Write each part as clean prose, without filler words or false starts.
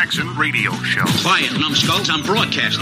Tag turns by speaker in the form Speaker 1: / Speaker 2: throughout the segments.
Speaker 1: Jackson Radio Show.
Speaker 2: Quiet, numbskulls, I'm broadcasting.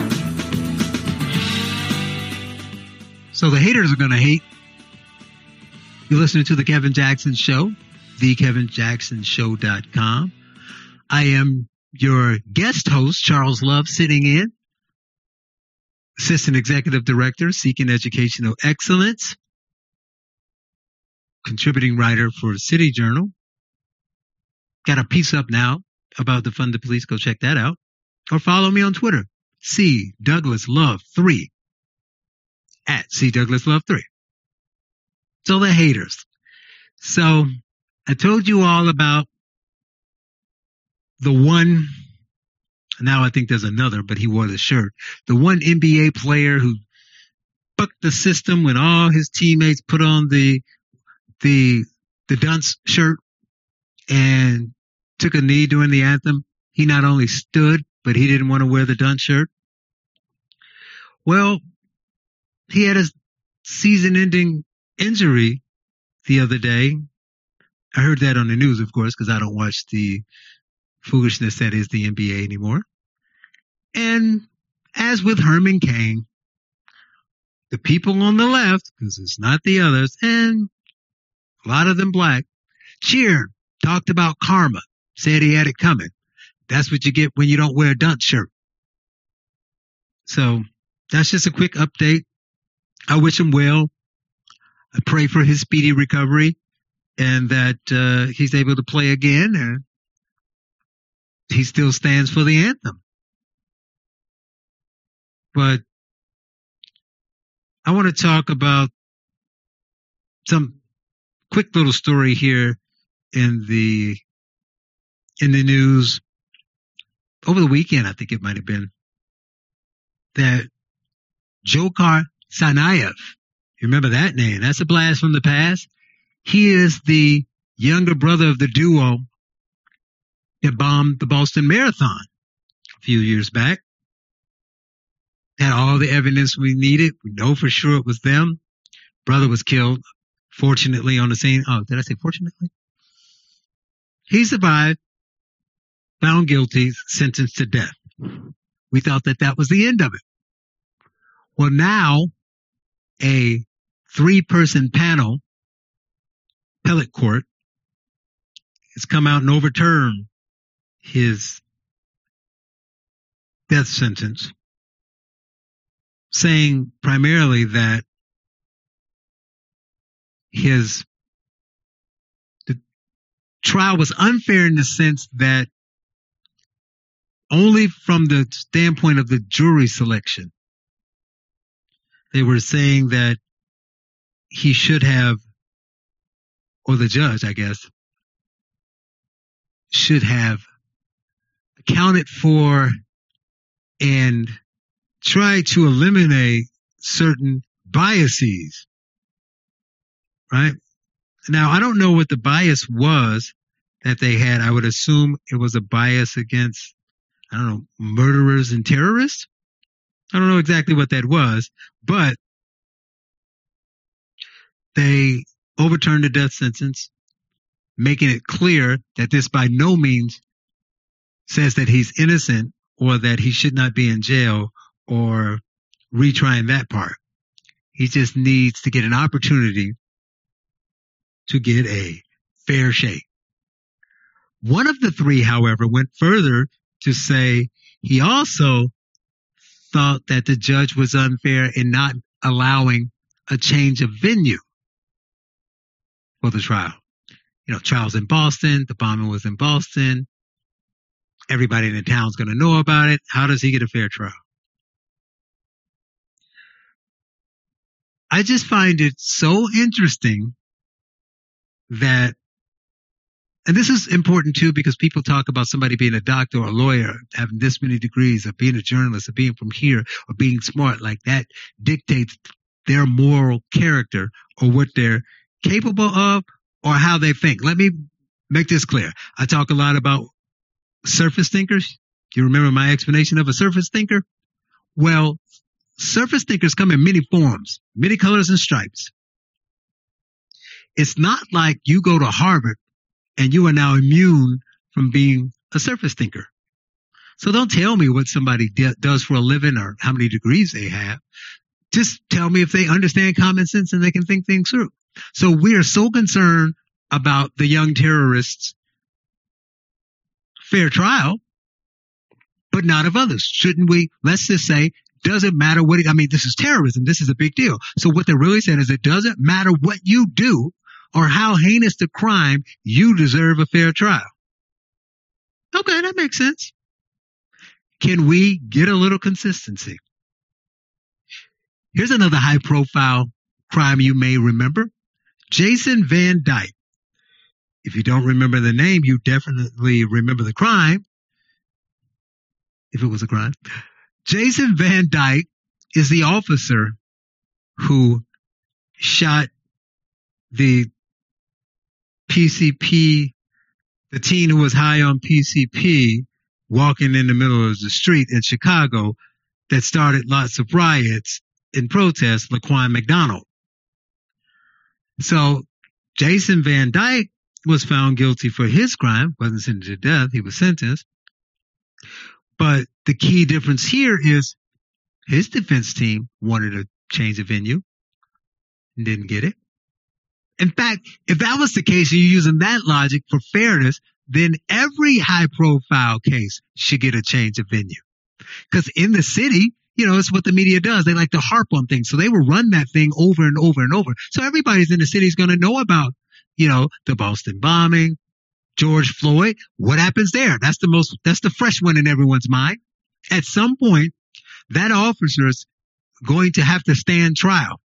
Speaker 3: So the haters are going to hate. You're listening to The Kevin Jackson Show, thekevinjacksonshow.com. I am your guest host, Charles Love, sitting in. Assistant Executive Director, Seeking Educational Excellence. Contributing writer for City Journal. Got a piece up now about defund the police. Go check that out. Or follow me on Twitter. C. Douglas Love 3. At C. Douglas Love 3. So the haters. So I told you all about the one, now I think there's another, but he wore the shirt. The one NBA player who bucked the system when all his teammates put on the dunce shirt and took a knee during the anthem. He not only stood, but he didn't want to wear the dunce shirt. Well, he had a season-ending injury the other day. I heard that on the news, of course, because I don't watch the foolishness that is the NBA anymore. And as with Herman Cain, the people on the left, because it's not the others, and a lot of them black, cheered, talked about karma, said he had it coming. That's what you get when you don't wear a dunce shirt. So that's just a quick update. I wish him well. I pray for his speedy recovery and that he's able to play again and he still stands for the anthem. But I want to talk about some quick little story here in the news over the weekend. I think it might have been that Dzhokhar Tsarnaev, you remember that name? That's a blast from the past. He is the younger brother of the duo that bombed the Boston Marathon a few years back. Had all the evidence we needed. We know for sure it was them. Brother was killed, fortunately, on the scene. Oh, did I say fortunately? He survived, found guilty, sentenced to death. We thought that was the end of it. Well, now a 3-person panel, appellate court, has come out and overturned his death sentence, saying primarily that the trial was unfair in the sense that only from the standpoint of the jury selection, they were saying that he should have, or the judge, I guess, should have accounted for and tried to eliminate certain biases, right? Now, I don't know what the bias was that they had. I would assume it was a bias against, I don't know, murderers and terrorists. I don't know exactly what that was, but they overturned the death sentence, making it clear that this by no means says that he's innocent or that he should not be in jail or retrying that part. He just needs to get an opportunity to get a fair shake. One of the 3, however, went further to say he also thought that the judge was unfair in not allowing a change of venue for the trial. You know, trial's in Boston. The bombing was in Boston. Everybody in the town's going to know about it. How does he get a fair trial? I just find it so interesting that, and this is important too, because people talk about somebody being a doctor or a lawyer, having this many degrees, of being a journalist, of being from here, or being smart, like that dictates their moral character or what they're capable of or how they think. Let me make this clear. I talk a lot about surface thinkers. Do you remember my explanation of a surface thinker? Well, surface thinkers come in many forms, many colors and stripes. It's not like you go to Harvard and you are now immune from being a surface thinker. So don't tell me what somebody does for a living or how many degrees they have. Just tell me if they understand common sense and they can think things through. So we are so concerned about the young terrorists' fair trial, but not of others. Shouldn't we? Let's just say, doesn't matter what, this is terrorism. This is a big deal. So what they're really saying is it doesn't matter what you do or how heinous the crime, you deserve a fair trial. Okay, that makes sense. Can we get a little consistency? Here's another high profile crime you may remember. Jason Van Dyke. If you don't remember the name, you definitely remember the crime. If it was a crime. Jason Van Dyke is the officer who shot the PCP, the teen who was high on PCP, walking in the middle of the street in Chicago that started lots of riots in protest, Laquan McDonald. So Jason Van Dyke was found guilty for his crime, wasn't sentenced to death, he was sentenced. But the key difference here is his defense team wanted to change the venue and didn't get it. In fact, if that was the case, and you're using that logic for fairness, then every high-profile case should get a change of venue. Because in the city, it's what the media does. They like to harp on things. So they will run that thing over and over and over. So everybody's in the city is going to know about, the Boston bombing, George Floyd. What happens there? That's the fresh one in everyone's mind. At some point, that officer's going to have to stand trial.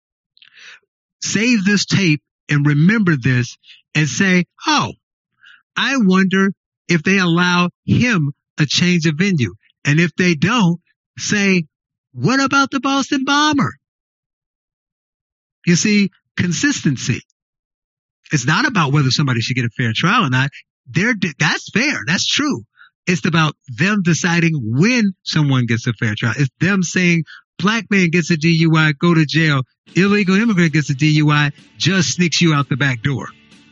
Speaker 3: Save this tape and remember this and say, oh, I wonder if they allow him a change of venue. And if they don't, say, what about the Boston bomber? You see, consistency. It's not about whether somebody should get a fair trial or not. That's fair. That's true. It's about them deciding when someone gets a fair trial. It's them saying, black man gets a DUI, go to jail. Illegal immigrant gets a DUI, just sneaks you out the back door.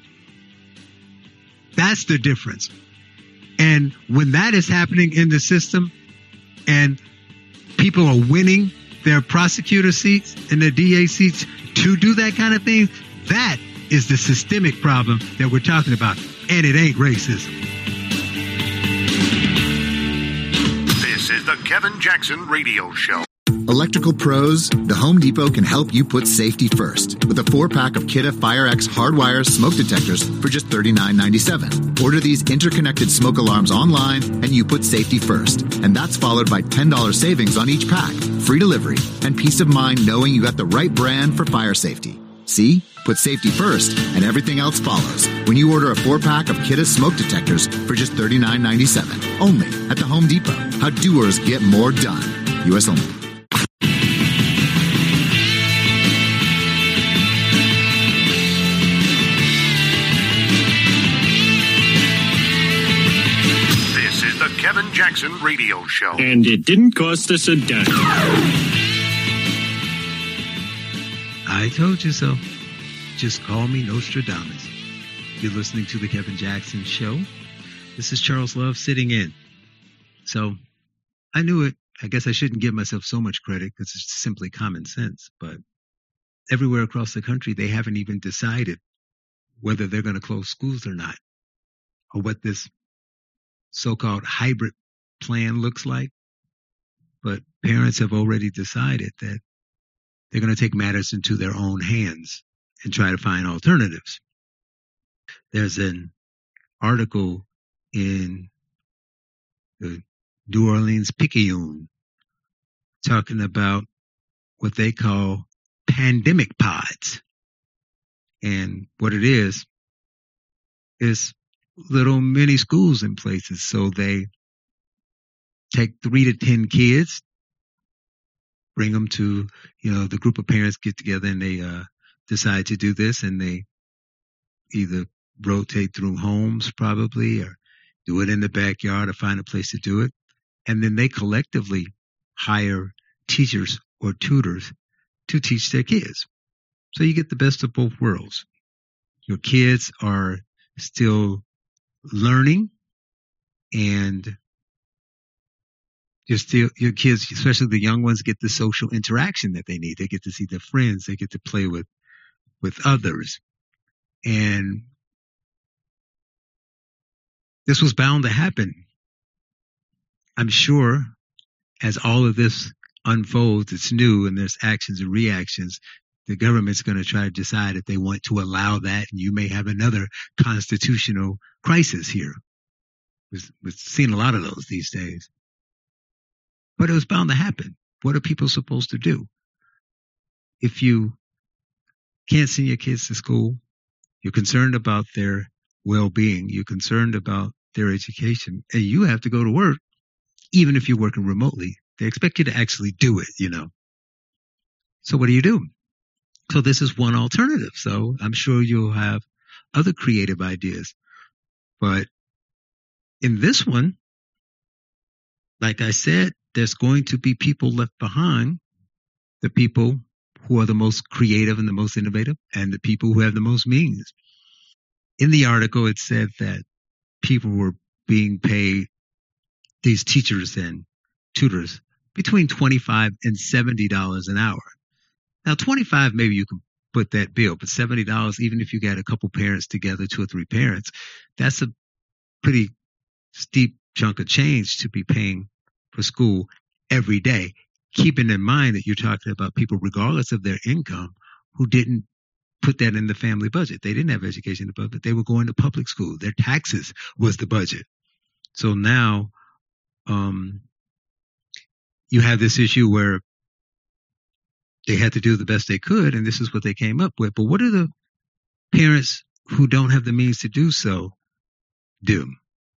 Speaker 3: That's the difference. And when that is happening in the system and people are winning their prosecutor seats and their DA seats to do that kind of thing, that is the systemic problem that we're talking about. And it ain't racism.
Speaker 2: This is the Kevin Jackson Radio Show.
Speaker 1: Electrical pros, the Home Depot can help you put safety first with a 4-pack of Kidde FireX hardwire smoke detectors for just $39.97. Order these interconnected smoke alarms online and you put safety first. And that's followed by $10 savings on each pack, free delivery, and peace of mind knowing you got the right brand for fire safety. See? Put safety first and everything else follows when you order a 4-pack of Kidde smoke detectors for just $39.97. Only at the Home Depot. How doers get more done. U.S. only.
Speaker 2: Kevin Jackson Radio Show.
Speaker 4: And it didn't cost us a dime.
Speaker 3: I told you so. Just call me Nostradamus. You're listening to the Kevin Jackson Show. This is Charles Love sitting in. So I knew it. I guess I shouldn't give myself so much credit because it's simply common sense. But everywhere across the country, they haven't even decided whether they're going to close schools or not, or what this so-called hybrid plan looks like. But parents have already decided that they're going to take matters into their own hands and try to find alternatives. There's an article in the New Orleans Picayune talking about what they call pandemic pods. And what it is little mini schools in places. So they take 3 to 10 kids, bring them to, the group of parents get together and they decide to do this, and they either rotate through homes probably, or do it in the backyard, or find a place to do it. And then they collectively hire teachers or tutors to teach their kids. So you get the best of both worlds. Your kids are still learning and your kids, especially the young ones, get the social interaction that they need. They get to see their friends. They get to play with others. And this was bound to happen. I'm sure as all of this unfolds, it's new and there's actions and reactions. The government's going to try to decide if they want to allow that. And you may have another constitutional crisis here. We've seen a lot of those these days. But it was bound to happen. What are people supposed to do? If you can't send your kids to school, you're concerned about their well-being, you're concerned about their education, and you have to go to work, even if you're working remotely. They expect you to actually do it, So what do you do? So this is one alternative. So I'm sure you'll have other creative ideas. But in this one, like I said, there's going to be people left behind, the people who are the most creative and the most innovative, and the people who have the most means. In the article, it said that people were being paid, these teachers and tutors, between $25 and $70 an hour. Now, $25, maybe you can put that bill, but $70, even if you got a couple parents together, 2 or 3 parents, that's a pretty steep chunk of change to be paying for school every day, keeping in mind that you're talking about people, regardless of their income, who didn't put that in the family budget. They didn't have education in the budget. They were going to public school. Their taxes was the budget. So now you have this issue where they had to do the best they could, and this is what they came up with. But what do the parents who don't have the means to do so do?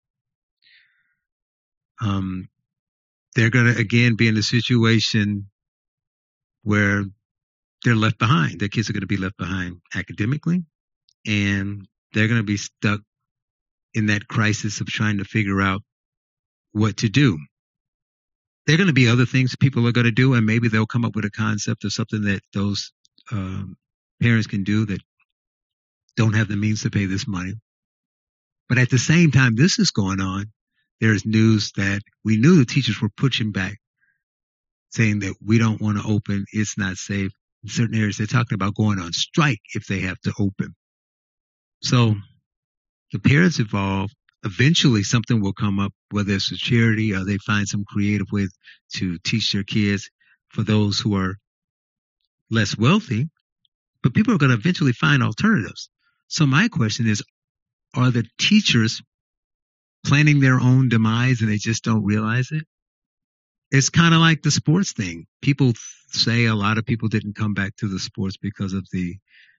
Speaker 3: They're going to, again, be in a situation where they're left behind. Their kids are going to be left behind academically, and they're going to be stuck in that crisis of trying to figure out what to do. There are going to be other things people are going to do, and maybe they'll come up with a concept of something that those parents can do that don't have the means to pay this money. But at the same time this is going on, there's news that we knew the teachers were pushing back, saying that we don't want to open, it's not safe. In certain areas, they're talking about going on strike if they have to open. So the parents involved, eventually something will come up, whether it's a charity or they find some creative way to teach their kids for those who are less wealthy. But people are going to eventually find alternatives. So my question is, are the teachers planning their own demise and they just don't realize it? It's kind of like the sports thing. People say a lot of people didn't come back to the sports because of the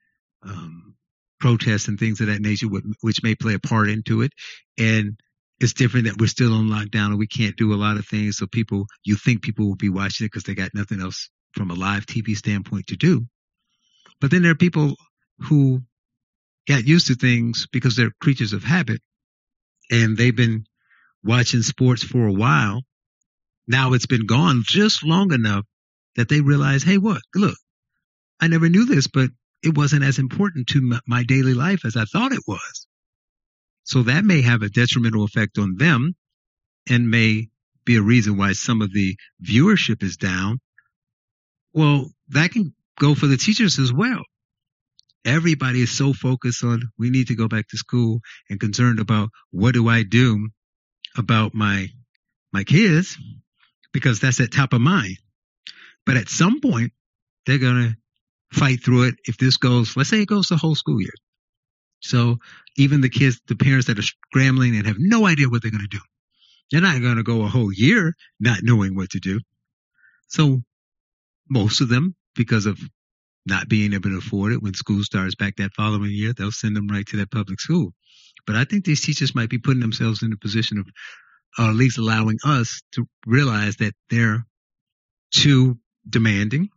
Speaker 3: protests and things of that nature, which may play a part into it. And it's different that we're still on lockdown and we can't do a lot of things. So you think people will be watching it because they got nothing else from a live TV standpoint to do. But then there are people who got used to things because they're creatures of habit and they've been watching sports for a while. Now it's been gone just long enough that they realize, hey, look, I never knew this, but it wasn't as important to my daily life as I thought it was. So that may have a detrimental effect on them and may be a reason why some of the viewership is down. Well, that can go for the teachers as well. Everybody is so focused on we need to go back to school and concerned about what do I do about my kids, because that's at top of mind. But at some point, they're going to fight through it. If this goes, let's say it goes the whole school year. So even the parents that are scrambling and have no idea what they're going to do, they're not going to go a whole year not knowing what to do. So most of them, because of not being able to afford it, when school starts back that following year, they'll send them right to that public school. But I think these teachers might be putting themselves in a position of at least allowing us to realize that they're too demanding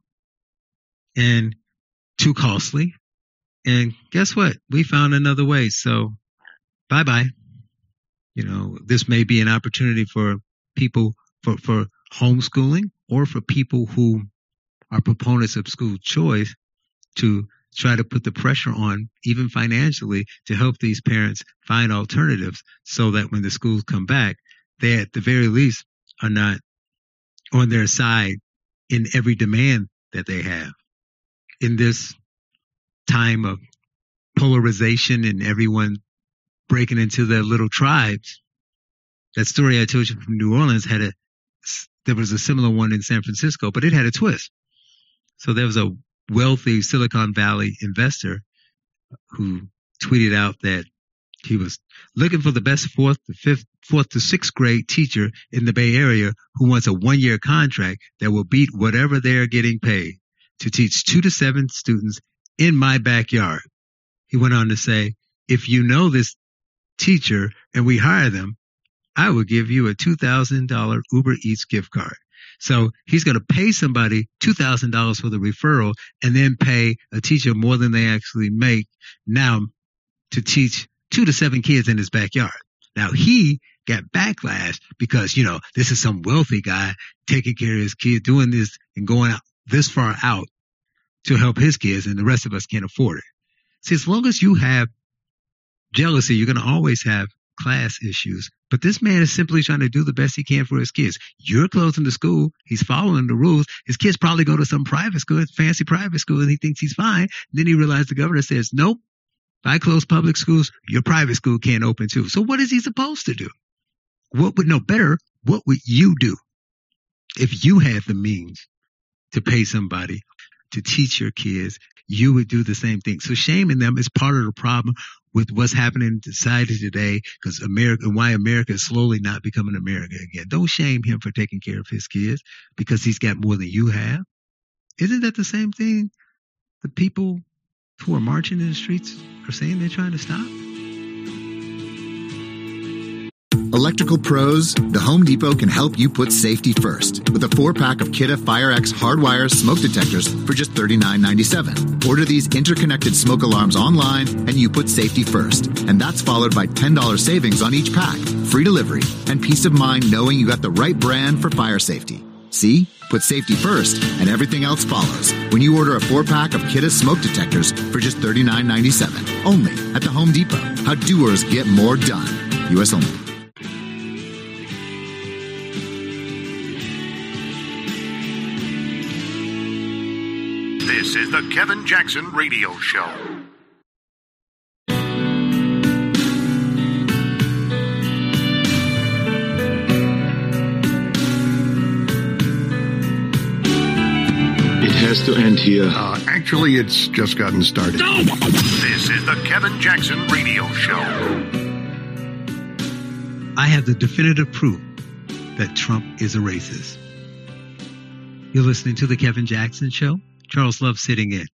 Speaker 3: and too costly. And guess what? We found another way. So bye-bye. This may be an opportunity for people for homeschooling or for people who are proponents of school choice to try to put the pressure on, even financially, to help these parents find alternatives so that when the schools come back, they at the very least are not on their side in every demand that they have. In this time of polarization and everyone breaking into their little tribes, that story I told you from New Orleans there was a similar one in San Francisco, but it had a twist. So there was a wealthy Silicon Valley investor who tweeted out that he was looking for the best fourth to sixth grade teacher in the Bay Area who wants a 1-year contract that will beat whatever they're getting paid to teach 2 to 7 students in my backyard. He went on to say, if you know this teacher and we hire them, I will give you a $2,000 Uber Eats gift card. So he's going to pay somebody $2,000 for the referral and then pay a teacher more than they actually make now to teach 2 to 7 kids in his backyard. Now he got backlash because, this is some wealthy guy taking care of his kid, doing this and going out this far out to help his kids, and the rest of us can't afford it. See, as long as you have jealousy, you're going to always have class issues. But this man is simply trying to do the best he can for his kids. You're closing the school. He's following the rules. His kids probably go to some private school, fancy private school, and he thinks he's fine. Then he realized the governor says, nope, if I close public schools, your private school can't open too. So what is he supposed to do? What would you do if you had the means to pay somebody to teach your kids? You would do the same thing. So shaming them is part of the problem with what's happening in society today, because why America is slowly not becoming America again. Don't shame him for taking care of his kids because he's got more than you have. Isn't that the same thing the people who are marching in the streets are saying they're trying to stop?
Speaker 1: Electrical pros, the Home Depot can help you put safety first with a 4-pack of Kidde FireX hardwire smoke detectors for just $39.97. Order these interconnected smoke alarms online and you put safety first. And that's followed by $10 savings on each pack, free delivery, and peace of mind knowing you got the right brand for fire safety. See? Put safety first and everything else follows when you order a 4-pack of Kidde smoke detectors for just $39.97. Only at the Home Depot. How doers get more done. U.S. only.
Speaker 2: This is the Kevin Jackson Radio Show.
Speaker 4: It has to end here.
Speaker 2: Actually, it's just gotten started. This is the Kevin Jackson Radio Show.
Speaker 3: I have the definitive proof that Trump is a racist. You're listening to the Kevin Jackson Show. Charles Love sitting in.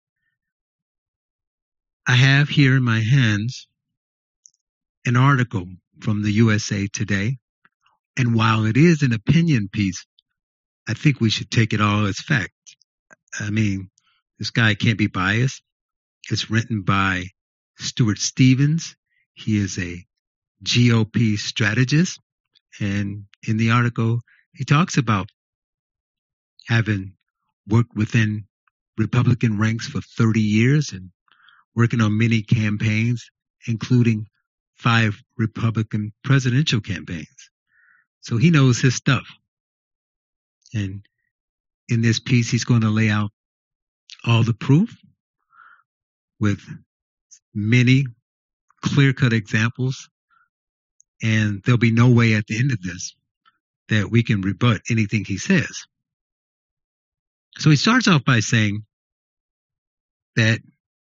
Speaker 3: I have here in my hands an article from the USA Today. And while it is an opinion piece, I think we should take it all as fact. I mean, this guy can't be biased. It's written by Stuart Stevens. He is a GOP strategist. And in the article, he talks about having worked within Republican ranks for 30 years and working on many campaigns, including 5 Republican presidential campaigns. So he knows his stuff. And in this piece, he's going to lay out all the proof with many clear-cut examples. And there'll be no way at the end of this that we can rebut anything he says. So he starts off by saying that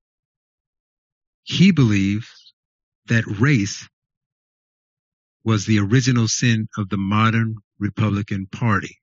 Speaker 3: he believes that race was the original sin of the modern Republican Party.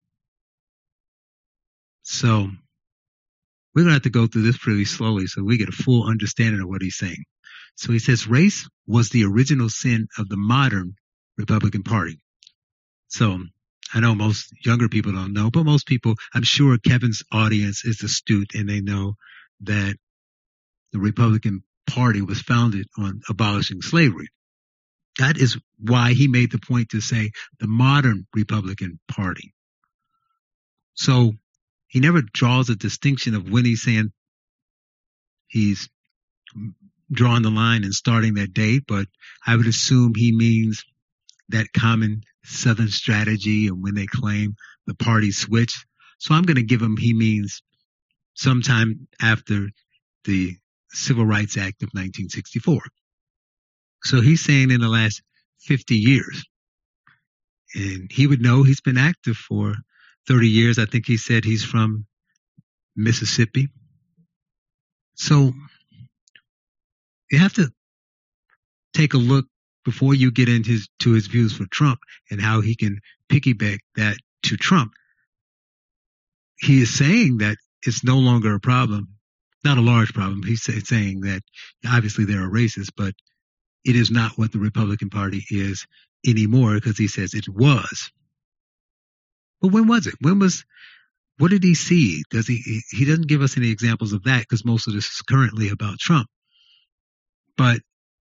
Speaker 3: So we're going to have to go through this pretty slowly so we get a full understanding of what he's saying. So he says race was the original sin of the modern Republican Party. So I know most younger people don't know, but most people, I'm sure Kevin's audience is astute and they know that the Republican Party was founded on abolishing slavery. That is why he made the point to say the modern Republican Party. So he never draws a distinction of when he's saying he's drawing the line and starting that date, but I would assume he means that common Southern strategy and when they claim the party switch. So I'm going to give him, he means sometime after the Civil Rights Act of 1964. So he's saying in the last 50 years. And he would know he's been active for 30 years. I think he said he's from Mississippi. So you have to take a look before you get into his views for Trump and how he can piggyback that to Trump. He is saying that it's no longer a problem, not a large problem. He's saying that obviously there are racists, but it is not what the Republican Party is anymore, because he says it was. But when was it? What did he see? He doesn't give us any examples of that, because most of this is currently about Trump. But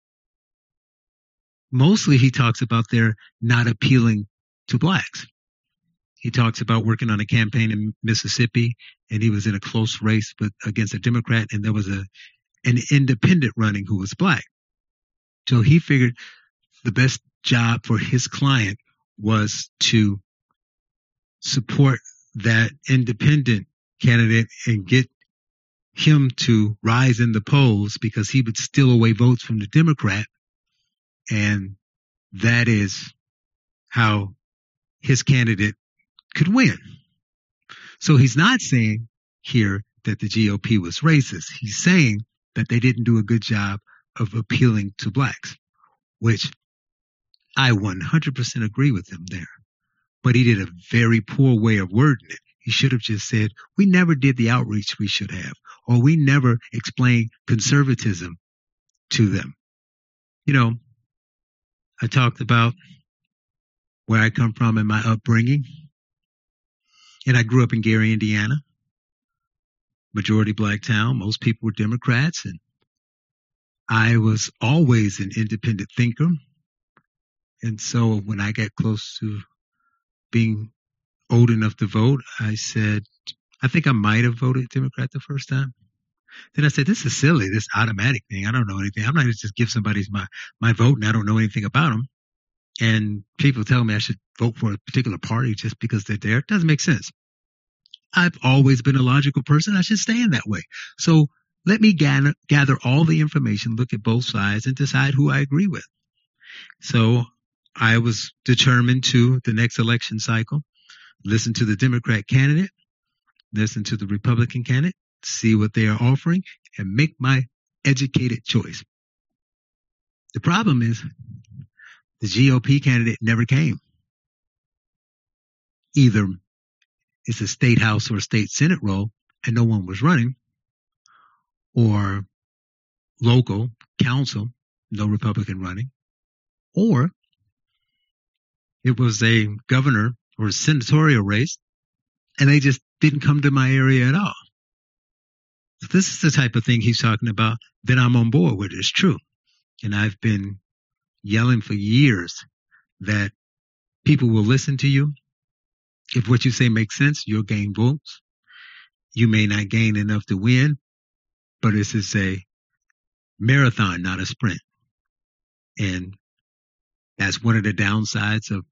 Speaker 3: mostly he talks about their not appealing to blacks. He talks about working on a campaign in Mississippi, and he was in a close race against a Democrat, and there was an independent running who was black. So he figured the best job for his client was to support that independent candidate and get him to rise in the polls, because he would steal away votes from the Democrat. And that is how his candidate could win. So he's not saying here that the GOP was racist. He's saying that they didn't do a good job of appealing to blacks, which I 100% agree with him there. But he did a very poor way of wording it. He should have just said, we never did the outreach we should have, or we never explained conservatism to them. You know, I talked about where I come from and my upbringing. And I grew up in Gary, Indiana, majority black town. Most people were Democrats, and I was always an independent thinker. And so when I got close to being old enough to vote, I said, I think I might have voted Democrat the first time. Then I said, this is silly, this automatic thing. I don't know anything. I'm not going to just give somebody my vote and I don't know anything about them. And people tell me I should vote for a particular party just because they're there. It doesn't make sense. I've always been a logical person. I should stay in that way. So let me gather all the information, look at both sides, and decide who I agree with. So I was determined to, the next election cycle, listen to the Democrat candidate, listen to the Republican candidate, see what they are offering, and make my educated choice. The problem is the GOP candidate never came. Either it's a state house or a state senate role and no one was running, or local council, no Republican running, or it was a governor or a senatorial race and they just didn't come to my area at all. So this is the type of thing he's talking about that I'm on board with. It's true. And I've been yelling for years that people will listen to you. If what you say makes sense, you'll gain votes. You may not gain enough to win, but this is a marathon, not a sprint. And that's one of the downsides of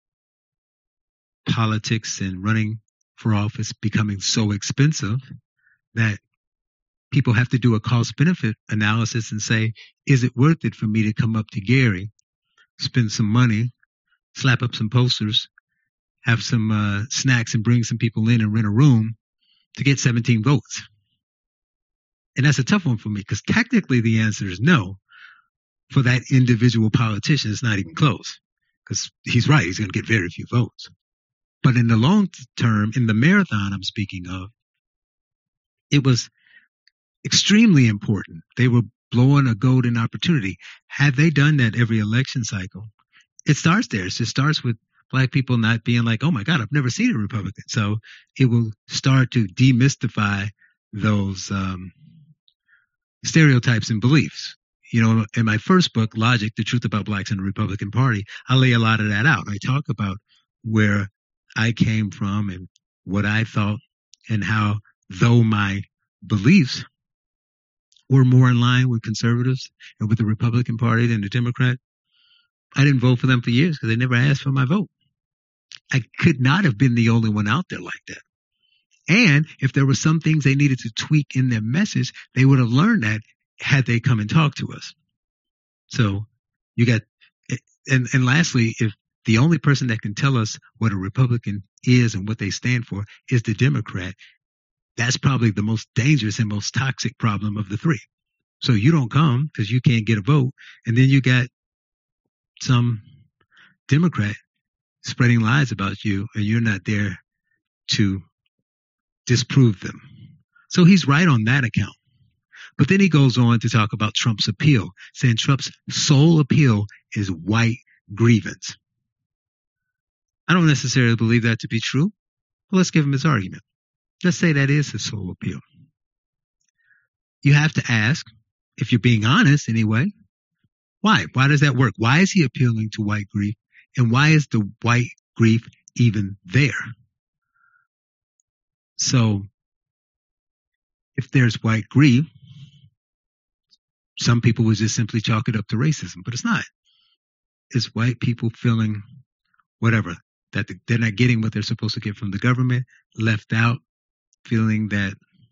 Speaker 3: politics and running for office becoming so expensive that people have to do a cost-benefit analysis and say, is it worth it for me to come up to Gary, spend some money, slap up some posters, have some snacks and bring some people in and rent a room to get 17 votes? And that's a tough one for me, because technically the answer is no. For that individual politician, it's not even close, because he's right. He's going to get very few votes. But in the long term, in the marathon I'm speaking of, it was extremely important. They were blowing a golden opportunity. Had they done that every election cycle, it starts there. It just starts with black people not being like, oh my God, I've never seen a Republican. So it will start to demystify those stereotypes and beliefs. You know, in my first book, Logic, The Truth About Blacks in the Republican Party, I lay a lot of that out. I talk about where I came from and what I thought, and how, though my beliefs were more in line with conservatives and with the Republican Party than the Democrat, I didn't vote for them for years because they never asked for my vote. I could not have been the only one out there like that. And if there were some things they needed to tweak in their message, they would have learned that had they come and talked to us. So you got, and lastly, if the only person that can tell us what a Republican is and what they stand for is the Democrat, that's probably the most dangerous and most toxic problem of the three. So you don't come because you can't get a vote. And then you got some Democrat spreading lies about you, and you're not there to disprove them. So he's right on that account. But then he goes on to talk about Trump's appeal, saying Trump's sole appeal is white grievance. I don't necessarily believe that to be true, but let's give him his argument. Let's say that is his sole appeal. You have to ask, if you're being honest anyway, why? Why does that work? Why is he appealing to white grief? And why is the white grief even there? So, if there's white grief, some people would just simply chalk it up to racism, but it's not. It's white people feeling whatever, that they're not getting what they're supposed to get from the government, left out, feeling that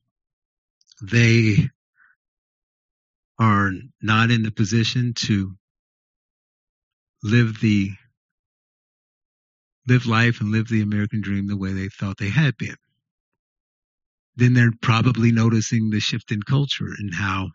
Speaker 3: they are not in the position to live life and live the American dream the way they thought they had been. Then they're probably noticing the shift in culture and how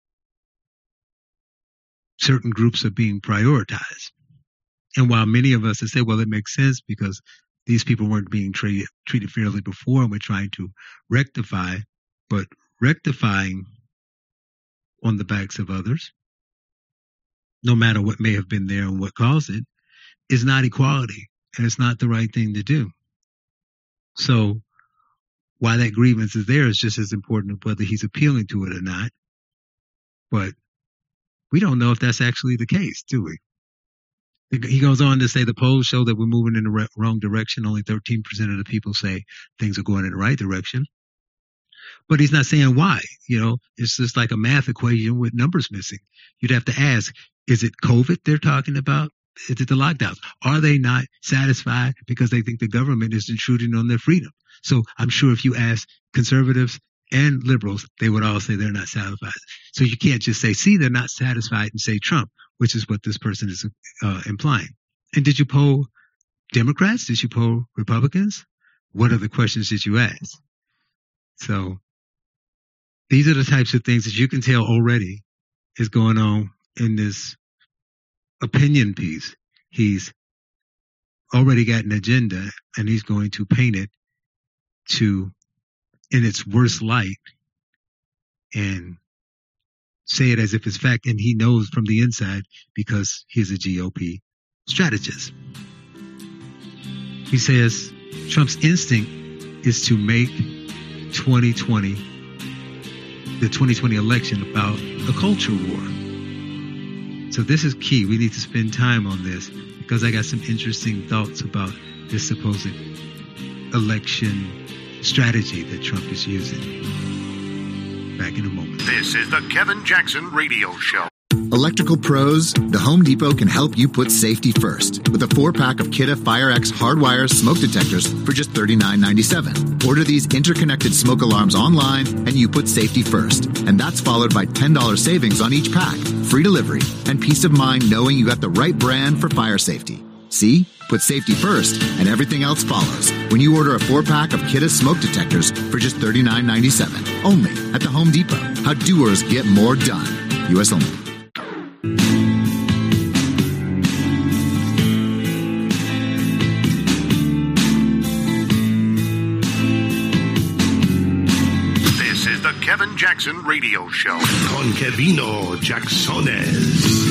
Speaker 3: certain groups are being prioritized. And while many of us have said, well, it makes sense because these people weren't being treated fairly before and we're trying to rectify, but rectifying on the backs of others, no matter what may have been there and what caused it, is not equality, and it's not the right thing to do. So why that grievance is there is just as important whether he's appealing to it or not. But we don't know if that's actually the case, do we? He goes on to say the polls show that we're moving in the wrong direction. Only 13% of the people say things are going in the right direction. But he's not saying why. You know, it's just like a math equation with numbers missing. You'd have to ask, is it COVID they're talking about? Is it the lockdowns? Are they not satisfied because they think the government is intruding on their freedom? So I'm sure if you ask conservatives and liberals, they would all say they're not satisfied. So you can't just say, see, they're not satisfied and say Trump, which is what this person is implying. And did you poll Democrats? Did you poll Republicans? What other questions did you ask? So these are the types of things that you can tell already is going on in this opinion piece. He's already got an agenda and he's going to paint it in its worst light and say it as if it's fact, and he knows from the inside because he's a GOP strategist. He says Trump's instinct is to make the 2020 election about a culture war. So this is key. We need to spend time on this because I got some interesting thoughts about this supposed election strategy that Trump is using. Back in a moment.
Speaker 2: This is the Kevin Jackson Radio Show.
Speaker 1: Electrical pros, the Home Depot can help you put safety first with a 4-pack of Kidde FireX hardwire smoke detectors for just $39.97. Order these interconnected smoke alarms online and you put safety first. And that's followed by $10 savings on each pack, free delivery, and peace of mind knowing you got the right brand for fire safety. See? Put safety first and everything else follows when you order a 4-pack of Kidde smoke detectors for just $39.97. Only at the Home Depot. How doers get more done. U.S. only.
Speaker 2: This is the Kevin Jackson Radio Show. Con Kevino Jacksones.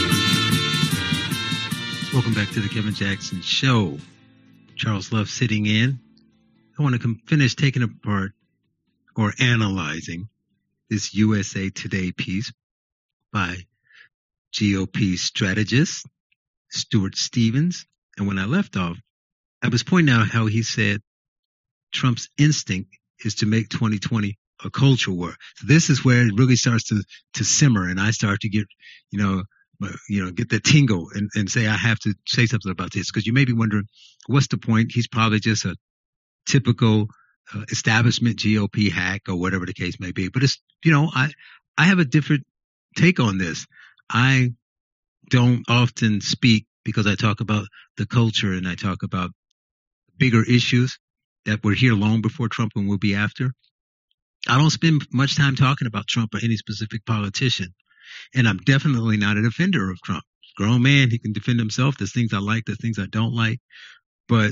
Speaker 3: Welcome back to the Kevin Jackson Show. Charles Love sitting in. I want to finish taking apart or analyzing this USA Today piece by GOP strategist Stuart Stevens. And when I left off, I was pointing out how he said Trump's instinct is to make 2020 a culture war. So this is where it really starts to simmer, and I start to get, get the tingle and say, I have to say something about this. Because you may be wondering, what's the point? He's probably just a typical establishment GOP hack or whatever the case may be. But it's, I have a different take on this. I don't often speak because I talk about the culture and I talk about bigger issues that were here long before Trump and will be after. I don't spend much time talking about Trump or any specific politician. And I'm definitely not a defender of Trump. Grown man, he can defend himself. There's things I like, there's things I don't like. But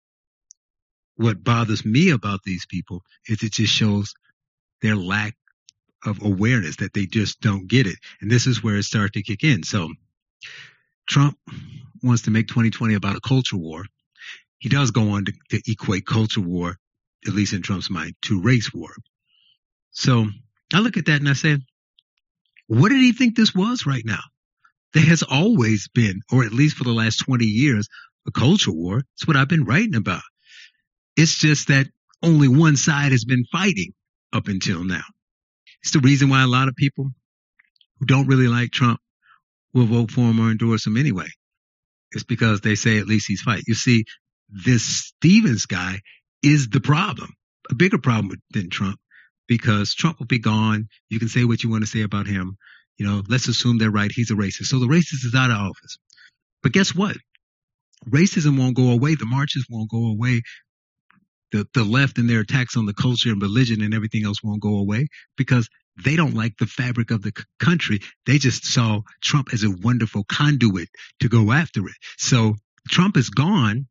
Speaker 3: what bothers me about these people is it just shows their lack of awareness, that they just don't get it. And this is where it starts to kick in. So Trump wants to make 2020 about a culture war. He does go on to equate culture war, at least in Trump's mind, to race war. So I look at that and I say, what did he think this was right now? There has always been, or at least for the last 20 years, a culture war. It's what I've been writing about. It's just that only one side has been fighting up until now. It's the reason why a lot of people who don't really like Trump will vote for him or endorse him anyway. It's because they say at least he's fighting. You see, this Stevens guy is the problem, a bigger problem than Trump, because Trump will be gone. You can say what you want to say about him. Let's assume they're right. He's a racist. So the racist is out of office. But guess what? Racism won't go away. The marches won't go away. The left and their attacks on the culture and religion and everything else won't go away because they don't like the fabric of the country. They just saw Trump as a wonderful conduit to go after it. So Trump is gone,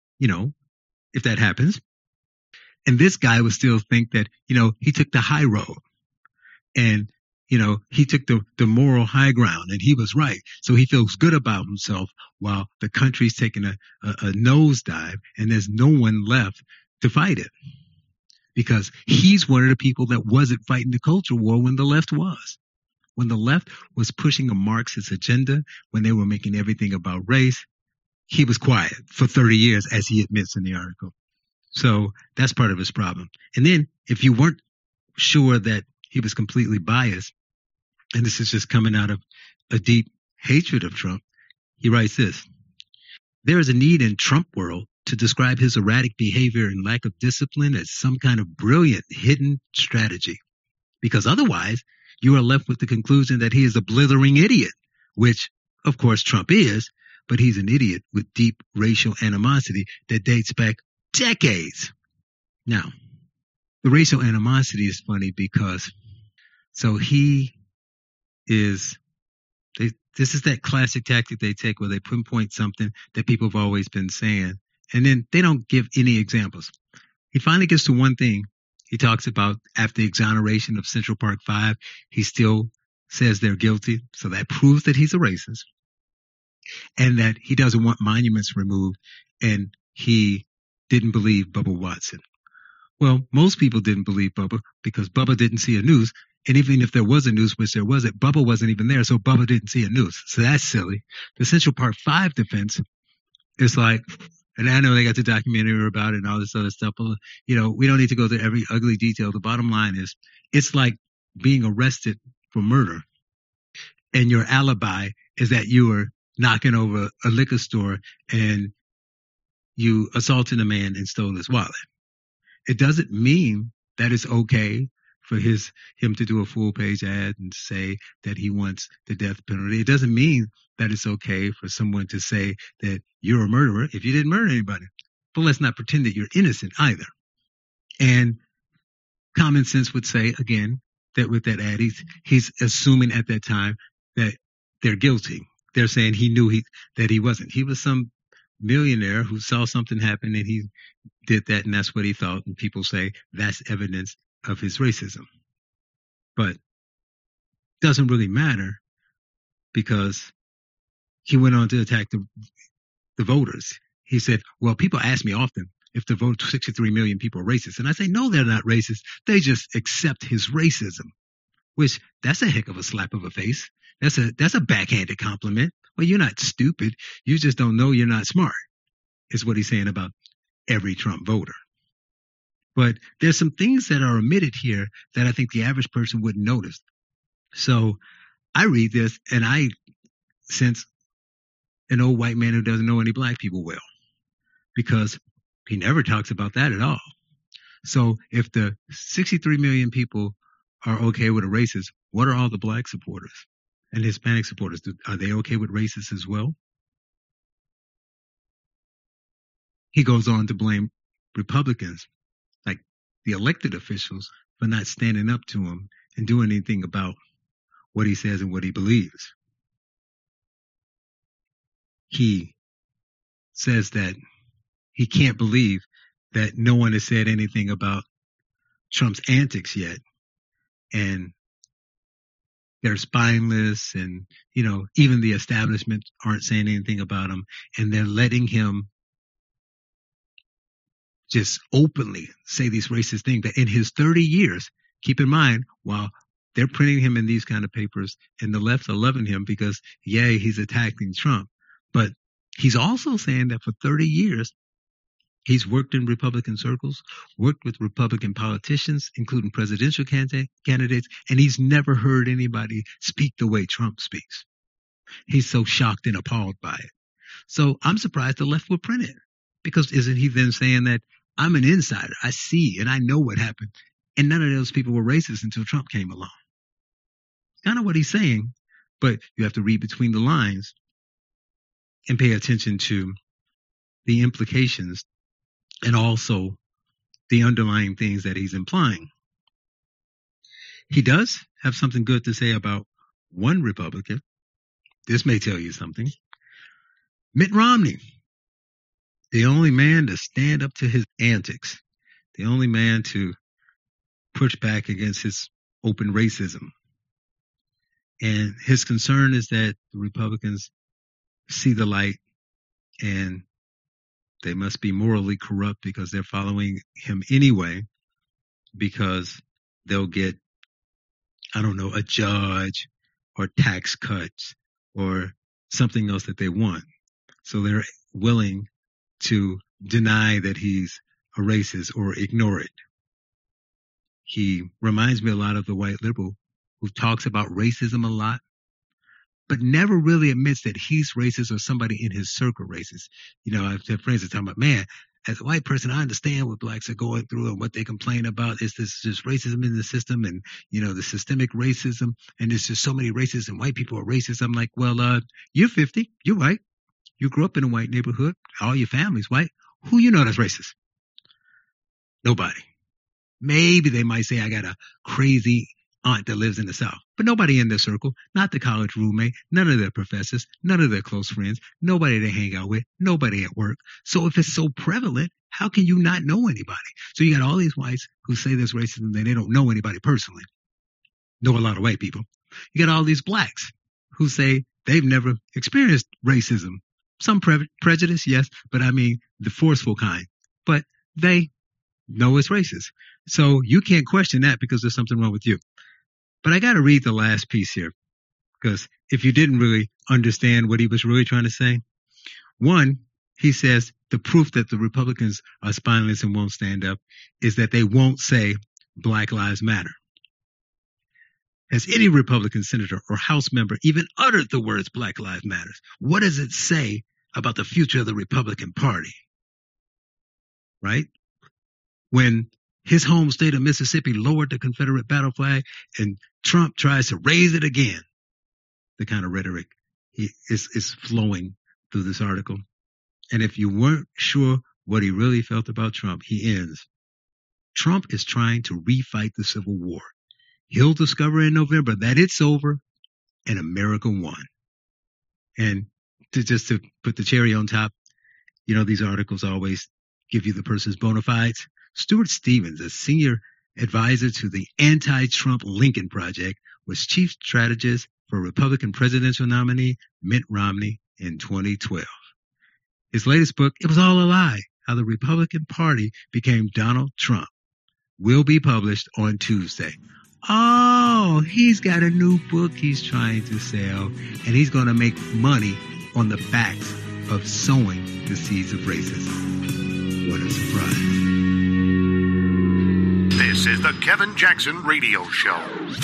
Speaker 3: if that happens. And this guy would still think that, he took the high road and, he took the moral high ground and he was right. So he feels good about himself while the country's taking a nosedive and there's no one left to fight it, because he's one of the people that wasn't fighting the culture war when the left was. When the left was pushing a Marxist agenda, when they were making everything about race, he was quiet for 30 years, as he admits in the article. So that's part of his problem. And then if you weren't sure that he was completely biased, and this is just coming out of a deep hatred of Trump, he writes this: there is a need in Trump world to describe his erratic behavior and lack of discipline as some kind of brilliant hidden strategy, because otherwise you are left with the conclusion that he is a blithering idiot, which of course Trump is, but he's an idiot with deep racial animosity that dates back decades. Now, the racial animosity is funny because this is that classic tactic they take where they pinpoint something that people have always been saying, and then they don't give any examples. He finally gets to one thing. He talks about after the exoneration of Central Park 5, he still says they're guilty. So that proves that he's a racist and that he doesn't want monuments removed. And he didn't believe Bubba Watson. Well, most people didn't believe Bubba because Bubba didn't see a noose. And even if there was a noose, which there wasn't, Bubba wasn't even there. So Bubba didn't see a noose. So that's silly. The Central Park 5 defense is like, and I know they got the documentary about it and all this other stuff, but, we don't need to go through every ugly detail. The bottom line is it's like being arrested for murder and your alibi is that you were knocking over a liquor store and you assaulted a man and stole his wallet. It doesn't mean that it's okay for him to do a full page ad and say that he wants the death penalty. It doesn't mean that it's okay for someone to say that you're a murderer if you didn't murder anybody. But let's not pretend that you're innocent either. And common sense would say, again, that with that ad, he's assuming at that time that they're guilty. They're saying he knew that he wasn't. He was some millionaire who saw something happen and he did that and that's what he thought. And people say that's evidence of his racism. But it doesn't really matter because he went on to attack the voters. He said, well, people ask me often if the vote 63 million people are racist. And I say, no, they're not racist. They just accept his racism, which that's a heck of a slap of a face. That's a backhanded compliment. Well, you're not stupid. You just don't know you're not smart, is what he's saying about every Trump voter. But there's some things that are omitted here that I think the average person wouldn't notice. So I read this and I since an old white man who doesn't know any black people well, because he never talks about that at all. So if the 63 million people are okay with a racist, what are all the black supporters and Hispanic supporters? Are they okay with racists as well? He goes on to blame Republicans, like the elected officials, for not standing up to him and doing anything about what he says and what he believes. He says that he can't believe that no one has said anything about Trump's antics yet. And they're spineless, and, you know, even the establishment aren't saying anything about him, and they're letting him just openly say these racist things that in his 30 years, keep in mind, while they're printing him in these kind of papers and the left are loving him because, yay, he's attacking Trump. But he's also saying that for 30 years, he's worked in Republican circles, worked with Republican politicians, including presidential candidates, and he's never heard anybody speak the way Trump speaks. He's so shocked and appalled by it. So I'm surprised the left would print it, because isn't he then saying that I'm an insider, I see and I know what happened, and none of those people were racist until Trump came along? Kind of what he's saying, but you have to read between the lines and pay attention to the implications and also the underlying things that he's implying. He does have something good to say about one Republican. This may tell you something. Mitt Romney, the only man to stand up to his antics, the only man to push back against his open racism. And his concern is that the Republicans see the light and they must be morally corrupt because they're following him anyway, because they'll get, I don't know, a judge or tax cuts or something else that they want. So they're willing to deny that he's a racist or ignore it. He reminds me a lot of the white liberal who talks about racism a lot, but never really admits that he's racist or somebody in his circle racist. You know, I've had friends that talk about, man, as a white person, I understand what blacks are going through and what they complain about. Is this just racism in the system and, you know, the systemic racism, and there's just so many racists and white people are racist. I'm like, well, you're 50, you're white. You grew up in a white neighborhood. All your family's white. Who you know that's racist? Nobody. Maybe they might say I got a crazy aunt that lives in the South, but nobody in their circle, not the college roommate, none of their professors, none of their close friends, nobody they hang out with, nobody at work. So if it's so prevalent, how can you not know anybody? So you got all these whites who say there's racism and they don't know anybody personally. Know a lot of white people. You got all these blacks who say they've never experienced racism. Some prejudice, yes, but I mean the forceful kind. But they know it's racist. So you can't question that because there's something wrong with you. But I got to read the last piece here, because if you didn't really understand what he was really trying to say, one, he says the proof that the Republicans are spineless and won't stand up is that they won't say Black Lives Matter. Has any Republican senator or House member even uttered the words Black Lives Matter? What does it say about the future of the Republican Party? Right? When his home state of Mississippi lowered the Confederate battle flag and Trump tries to raise it again, the kind of rhetoric is flowing through this article. And if you weren't sure what he really felt about Trump, he ends. Trump is trying to refight the Civil War. He'll discover in November that it's over and America won. And to put the cherry on top, you know, these articles always give you the person's bona fides. Stuart Stevens, a senior advisor to the anti-Trump Lincoln Project, was chief strategist for Republican presidential nominee Mitt Romney in 2012. His latest book, It Was All a Lie, How the Republican Party Became Donald Trump, will be published on Tuesday. Oh, he's got a new book he's trying to sell, and he's going to make money on the backs of sowing the seeds of racism. What a surprise.
Speaker 2: This is the Kevin Jackson Radio Show.